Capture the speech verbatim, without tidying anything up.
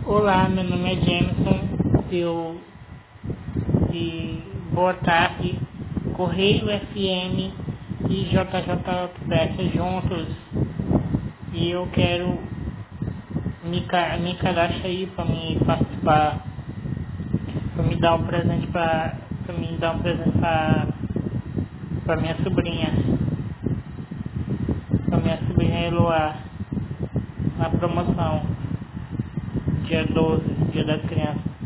Olá, meu nome é Jameson, eu de boa tarde, Correio F M e J J Peça juntos, e eu quero me, ca- me cadastrar aí para me participar, para me dar um presente para me dar um presente para para minha sobrinha, para minha sobrinha Eloá, na promoção, dia doze, dia das crianças.